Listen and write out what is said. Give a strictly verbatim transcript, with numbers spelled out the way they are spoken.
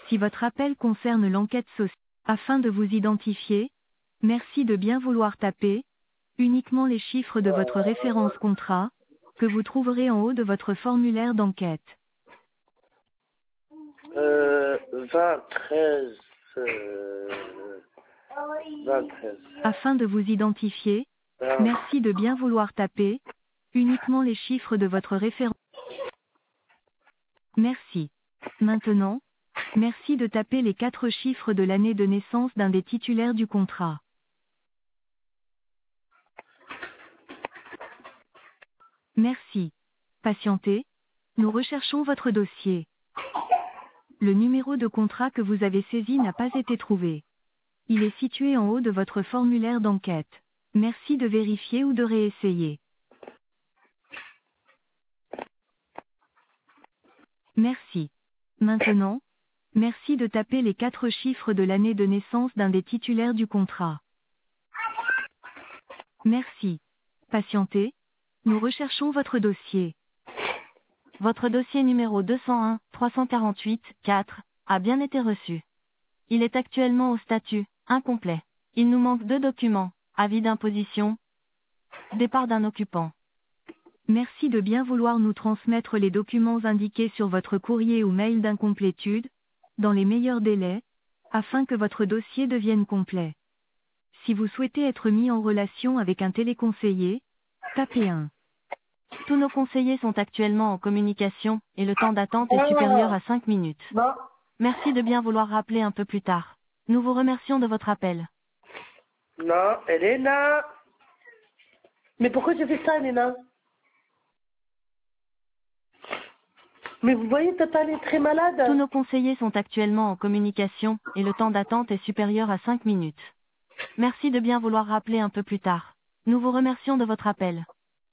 Si votre appel concerne l'enquête sociale, afin de vous identifier, merci de bien vouloir taper uniquement les chiffres de votre référence contrat, que vous trouverez en haut de votre formulaire d'enquête. Euh, vingt, treize, euh, vingt, treize. Afin de vous identifier, merci de bien vouloir taper uniquement les chiffres de votre référence. Merci. Maintenant, merci de taper les quatre chiffres de l'année de naissance d'un des titulaires du contrat. Merci. Patientez, nous recherchons votre dossier. Le numéro de contrat que vous avez saisi n'a pas été trouvé. Il est situé en haut de votre formulaire d'enquête. Merci de vérifier ou de réessayer. Merci. Maintenant, merci de taper les quatre chiffres de l'année de naissance d'un des titulaires du contrat. Merci. Patientez, nous recherchons votre dossier. Votre dossier numéro deux cent un trois cent quarante-huit quatre a bien été reçu. Il est actuellement au statut incomplet. Il nous manque deux documents, avis d'imposition, départ d'un occupant. Merci de bien vouloir nous transmettre les documents indiqués sur votre courrier ou mail d'incomplétude, dans les meilleurs délais, afin que votre dossier devienne complet. Si vous souhaitez être mis en relation avec un téléconseiller, tapez un. Tous nos conseillers sont actuellement en communication, et le temps d'attente est supérieur à cinq minutes. Non, Merci de bien vouloir rappeler un peu plus tard. Nous vous remercions de votre appel. non, Elena. Mais pourquoi tu fais ça, Elena? Mais vous voyez, Tata, elle est très malade. Tous nos conseillers sont actuellement en communication, et le temps d'attente est supérieur à cinq minutes. Merci de bien vouloir rappeler un peu plus tard. Nous vous remercions de votre appel.